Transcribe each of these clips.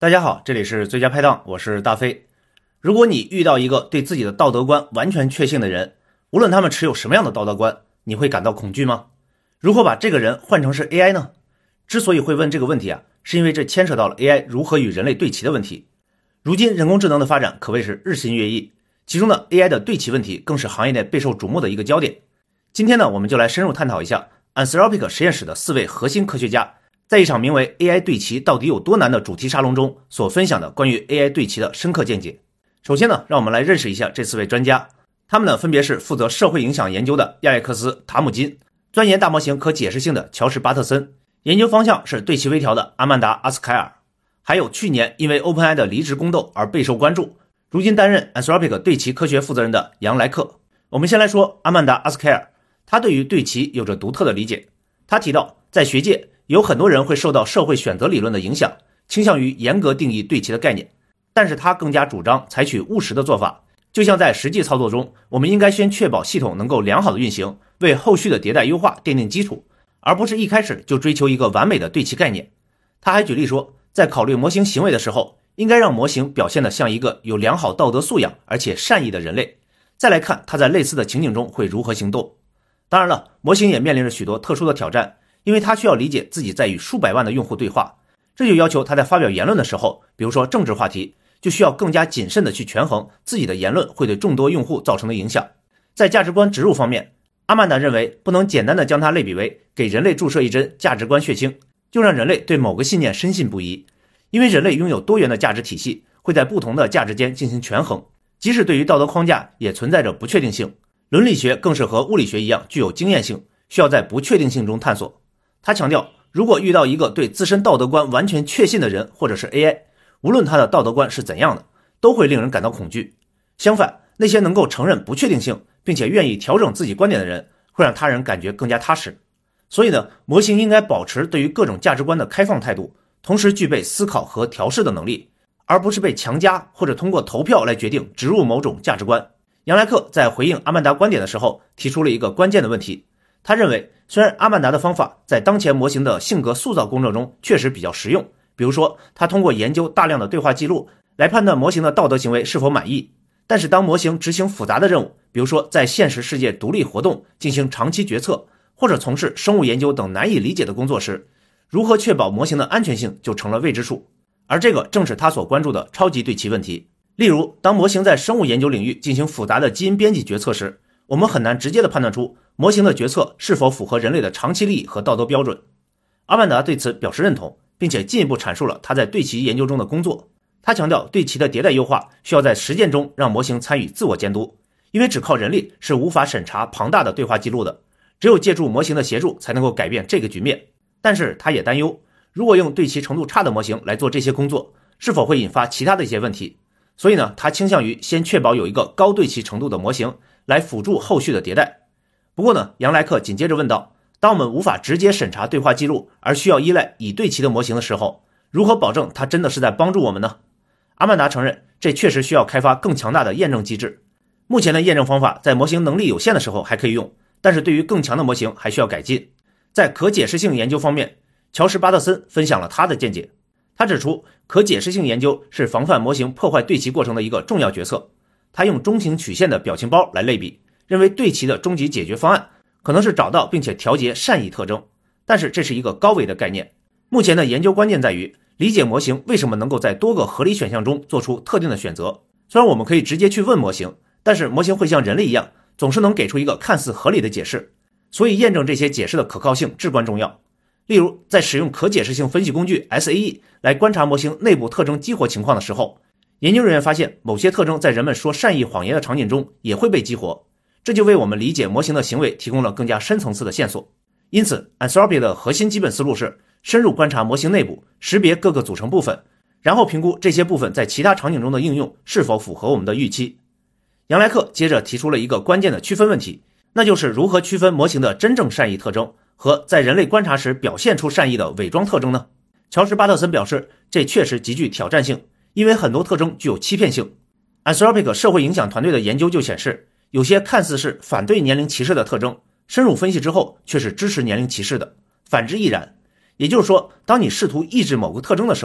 大家好，这里是最佳拍档，我是大飞。如果你遇到一个对自己的道德观完全确信的人，无论他们持有什么样的道德观，你会感到恐惧吗？如何把这个人换成是 AI 呢？之所以会问这个问题是因为这牵扯到了 AI 如何与人类对齐的问题。如今人工智能的发展可谓是日新月异，其中呢 AI 的对齐问题更是行业内备受瞩目的一个焦点。今天呢，我们就来深入探讨一下 Anthropic 实验室的4位核心科学家在一场名为 AI 对齐到底有多难的主题沙龙中所分享的关于 AI 对齐的深刻见解。首先呢，让我们来认识一下这4位专家。他们呢分别是负责社会影响研究的亚历克斯·塔姆金，钻研大模型可解释性的乔什·巴特森，研究方向是对齐微调的阿曼达·阿斯凯尔，还有去年因为 OpenAI 的离职宫斗而备受关注，如今担任 Anthropic 对齐科学负责人的杨莱克。我们先来说阿曼达·阿斯凯尔，他对于对齐有着独特的理解。他提到，在学界有很多人会受到社会选择理论的影响，倾向于严格定义对齐的概念，但是他更加主张采取务实的做法。就像在实际操作中，我们应该先确保系统能够良好的运行，为后续的迭代优化奠定基础，而不是一开始就追求一个完美的对齐概念。他还举例说，在考虑模型行为的时候，应该让模型表现得像一个有良好道德素养而且善意的人类，再来看他在类似的情景中会如何行动。当然了，模型也面临着许多特殊的挑战，因为他需要理解自己在与数百万的用户对话，这就要求他在发表言论的时候，比如说政治话题，就需要更加谨慎地去权衡自己的言论会对众多用户造成的影响。在价值观植入方面，阿曼达认为不能简单地将它类比为给人类注射一针价值观血清，就让人类对某个信念深信不疑，因为人类拥有多元的价值体系，会在不同的价值间进行权衡，即使对于道德框架也存在着不确定性。伦理学更是和物理学一样具有经验性，需要在不确定性中探索。他强调，如果遇到一个对自身道德观完全确信的人或者是 AI， 无论他的道德观是怎样的，都会令人感到恐惧。相反，那些能够承认不确定性并且愿意调整自己观点的人，会让他人感觉更加踏实。所以呢，模型应该保持对于各种价值观的开放态度，同时具备思考和调试的能力，而不是被强加或者通过投票来决定植入某种价值观。杨莱克在回应阿曼达观点的时候提出了一个关键的问题，他认为虽然阿曼达的方法在当前模型的性格塑造工作中确实比较实用，比如说他通过研究大量的对话记录来判断模型的道德行为是否满意，但是当模型执行复杂的任务，比如说在现实世界独立活动，进行长期决策，或者从事生物研究等难以理解的工作时，如何确保模型的安全性就成了未知数。而这个正是他所关注的超级对齐问题。例如，当模型在生物研究领域进行复杂的基因编辑决策时，我们很难直接的判断出模型的决策是否符合人类的长期利益和道德标准。阿曼达对此表示认同，并且进一步阐述了他在对齐研究中的工作。他强调，对齐的迭代优化需要在实践中让模型参与自我监督，因为只靠人力是无法审查庞大的对话记录的，只有借助模型的协助才能够改变这个局面。但是他也担忧，如果用对齐程度差的模型来做这些工作，是否会引发其他的一些问题。所以呢，他倾向于先确保有一个高对齐程度的模型来辅助后续的迭代。不过呢，杨莱克紧接着问道，当我们无法直接审查对话记录，而需要依赖已对齐的模型的时候，如何保证它真的是在帮助我们呢？阿曼达承认，这确实需要开发更强大的验证机制。目前的验证方法在模型能力有限的时候还可以用，但是对于更强的模型还需要改进。在可解释性研究方面，乔什·巴特森分享了他的见解。他指出，可解释性研究是防范模型破坏对齐过程的一个重要决策。他用中型曲线的表情包来类比，认为对齐的终极解决方案可能是找到并且调节善意特征，但是这是一个高维的概念。目前的研究关键在于理解模型为什么能够在多个合理选项中做出特定的选择。虽然我们可以直接去问模型，但是模型会像人类一样，总是能给出一个看似合理的解释，所以验证这些解释的可靠性至关重要。例如，在使用可解释性分析工具 SAE 来观察模型内部特征激活情况的时候，研究人员发现某些特征在人们说善意谎言的场景中也会被激活，这就为我们理解模型的行为提供了更加深层次的线索。因此 Anthropic 的核心基本思路是深入观察模型内部，识别各个组成部分，然后评估这些部分在其他场景中的应用是否符合我们的预期。杨莱克接着提出了一个关键的区分问题，那就是如何区分模型的真正善意特征和在人类观察时表现出善意的伪装特征呢？乔什·巴特森表示，这确实极具挑战性，因为很多特征具有欺骗性。Anthropic 社会影响团队的研究就显示，有些看似是反对年龄歧视的特征，深入分析之后却是支持年龄歧视的，反之亦然。也就是说，当你试图抑制某个特征的时候，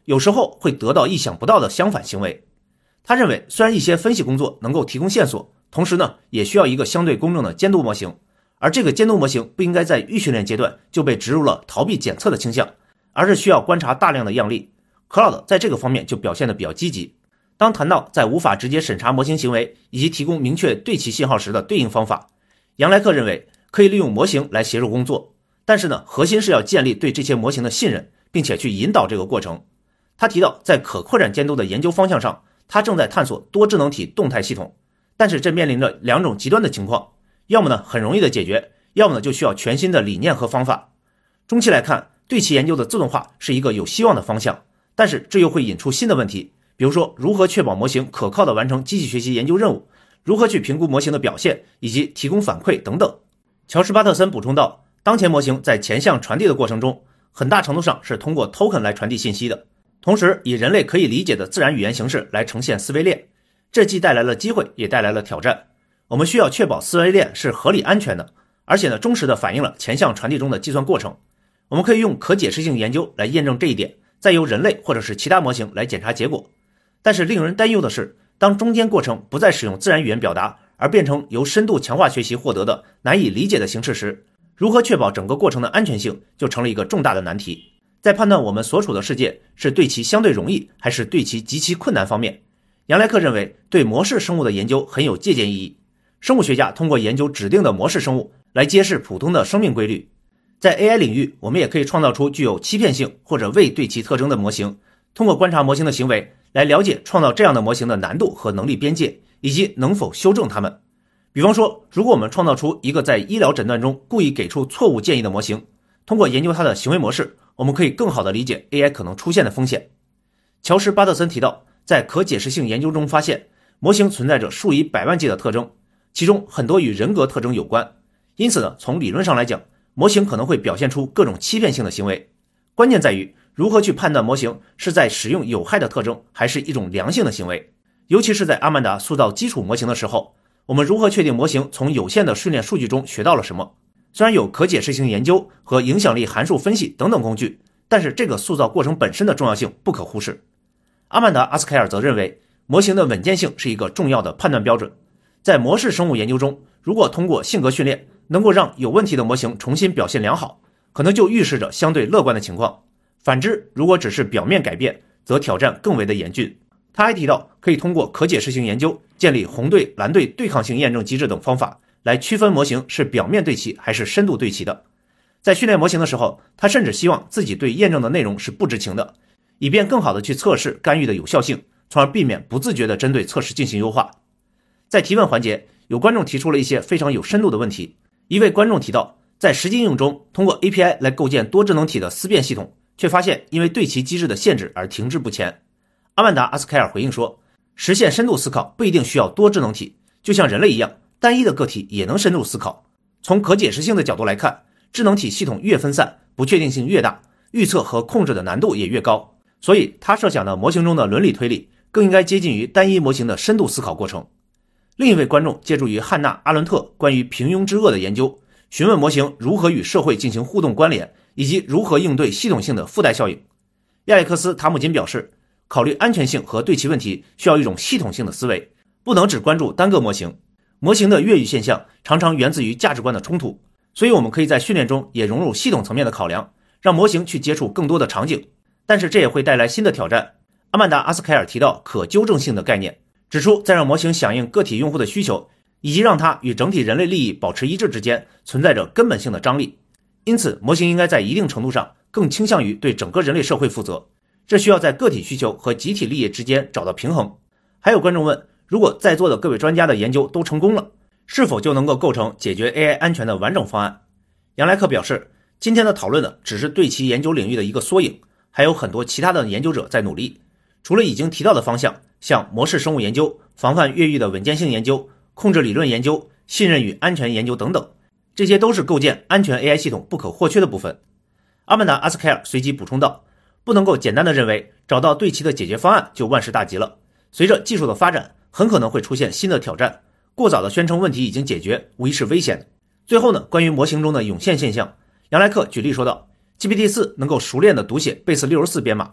有时候会得到意想不到的相反行为。他认为，虽然一些分析工作能够提供线索，同时呢，也需要一个相对公正的监督模型，而这个监督模型不应该在预训练阶段就被植入了逃避检测的倾向，而是需要观察大量的样例。Claude 在这个方面就表现得比较积极。当谈到在无法直接审查模型行为以及提供明确对齐信号时的对应方法，杨莱克认为可以利用模型来协助工作，但是呢，核心是要建立对这些模型的信任，并且去引导这个过程。他提到，在可扩展监督的研究方向上，他正在探索多智能体动态系统，但是这面临着两种极端的情况，要么呢很容易的解决，要么呢就需要全新的理念和方法。中期来看，对齐研究的自动化是一个有希望的方向，但是这又会引出新的问题，比如说如何确保模型可靠地完成机器学习研究任务，如何去评估模型的表现，以及提供反馈等等。乔什·巴特森补充道，当前模型在前向传递的过程中，很大程度上是通过 token 来传递信息的，同时以人类可以理解的自然语言形式来呈现思维链，这既带来了机会，也带来了挑战。我们需要确保思维链是合理安全的，而且呢，忠实地反映了前向传递中的计算过程。我们可以用可解释性研究来验证这一点，再由人类或者是其他模型来检查结果。但是令人担忧的是，当中间过程不再使用自然语言表达，而变成由深度强化学习获得的难以理解的形式时，如何确保整个过程的安全性就成了一个重大的难题。在判断我们所处的世界是对其相对容易还是对其极其困难方面，杨莱克认为对模式生物的研究很有借鉴意义。生物学家通过研究指定的模式生物来揭示普通的生命规律。在 AI 领域，我们也可以创造出具有欺骗性或者未对齐特征的模型，通过观察模型的行为来了解创造这样的模型的难度和能力边界，以及能否修正它们。比方说，如果我们创造出一个在医疗诊断中故意给出错误建议的模型，通过研究它的行为模式，我们可以更好地理解 AI 可能出现的风险。乔什·巴特森提到，在可解释性研究中发现，模型存在着数以百万计的特征，其中很多与人格特征有关。因此呢，从理论上来讲，模型可能会表现出各种欺骗性的行为。关键在于如何去判断模型是在使用有害的特征，还是一种良性的行为。尤其是在阿曼达塑造基础模型的时候，我们如何确定模型从有限的训练数据中学到了什么？虽然有可解释性研究和影响力函数分析等等工具，但是这个塑造过程本身的重要性不可忽视。阿曼达·阿斯凯尔则认为，模型的稳健性是一个重要的判断标准。在模式生物研究中，如果通过性格训练能够让有问题的模型重新表现良好，可能就预示着相对乐观的情况。反之，如果只是表面改变，则挑战更为的严峻。他还提到，可以通过可解释性研究建立红队、蓝队对抗性验证机制等方法，来区分模型是表面对齐还是深度对齐的。在训练模型的时候，他甚至希望自己对验证的内容是不知情的，以便更好的去测试干预的有效性，从而避免不自觉地针对测试进行优化。在提问环节，有观众提出了一些非常有深度的问题。一位观众提到，在实际应用中，通过 API 来构建多智能体的思辨系统，却发现因为对齐机制的限制而停滞不前。阿曼达·阿斯凯尔回应说，实现深度思考不一定需要多智能体，就像人类一样，单一的个体也能深度思考。从可解释性的角度来看，智能体系统越分散，不确定性越大，预测和控制的难度也越高。所以他设想的模型中的伦理推理更应该接近于单一模型的深度思考过程。另一位观众借助于汉娜·阿伦特关于平庸之恶的研究，询问模型如何与社会进行互动关联，以及如何应对系统性的附带效应。亚历克斯·塔姆金表示，考虑安全性和对齐问题需要一种系统性的思维，不能只关注单个模型。模型的越狱现象常常源自于价值观的冲突，所以我们可以在训练中也融入系统层面的考量，让模型去接触更多的场景。但是这也会带来新的挑战。阿曼达·阿斯凯尔提到可纠正性的概念，指出在让模型响应个体用户的需求，以及让它与整体人类利益保持一致之间存在着根本性的张力。因此，模型应该在一定程度上更倾向于对整个人类社会负责，这需要在个体需求和集体利益之间找到平衡。还有观众问，如果在座的各位专家的研究都成功了，是否就能够构成解决 AI 安全的完整方案？杨莱克表示，今天的讨论呢，只是对其研究领域的一个缩影，还有很多其他的研究者在努力。除了已经提到的方向，像模式生物研究、防范越狱的稳健性研究、控制理论研究、信任与安全研究等等，这些都是构建安全 AI 系统不可或缺的部分。阿曼达·阿斯凯尔随即补充道，不能够简单的认为找到对齐的解决方案就万事大吉了。随着技术的发展，很可能会出现新的挑战，过早的宣称问题已经解决，无疑是危险的。最后呢，关于模型中的涌现现象，杨莱克举例说道，GPT-4 能够熟练的读写贝斯64编码，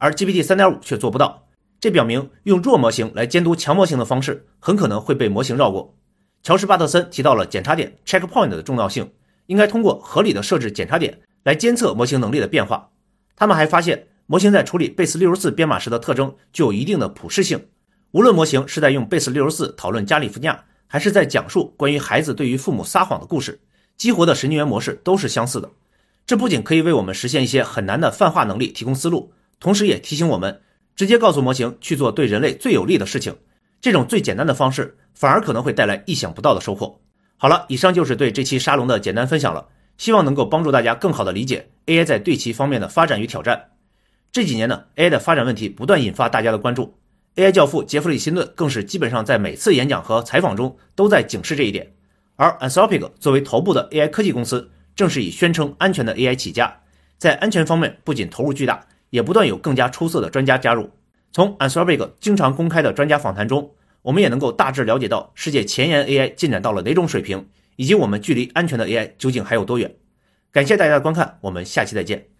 而 GPT 3.5 却做不到。这表明用弱模型来监督强模型的方式很可能会被模型绕过。乔什·巴特森提到了检查点 checkpoint 的重要性，应该通过合理的设置检查点来监测模型能力的变化。他们还发现，模型在处理 Base64 编码时的特征具有一定的普适性，无论模型是在用 Base64 讨论加利福尼亚，还是在讲述关于孩子对于父母撒谎的故事，激活的神经元模式都是相似的。这不仅可以为我们实现一些很难的泛化能力提供思路，同时也提醒我们直接告诉模型去做对人类最有利的事情，这种最简单的方式反而可能会带来意想不到的收获。好了，以上就是对这期沙龙的简单分享了，希望能够帮助大家更好的理解 AI 在对齐方面的发展与挑战。这几年呢 AI 的发展问题不断引发大家的关注， AI 教父杰弗里·辛顿更是基本上在每次演讲和采访中都在警示这一点。而 Anthropic 作为头部的 AI 科技公司，正是以宣称安全的 AI 起家，在安全方面不仅投入巨大，也不断有更加出色的专家加入。从 Anthropic 经常公开的专家访谈中，我们也能够大致了解到世界前沿 AI 进展到了哪种水平，以及我们距离安全的 AI 究竟还有多远。感谢大家的观看，我们下期再见。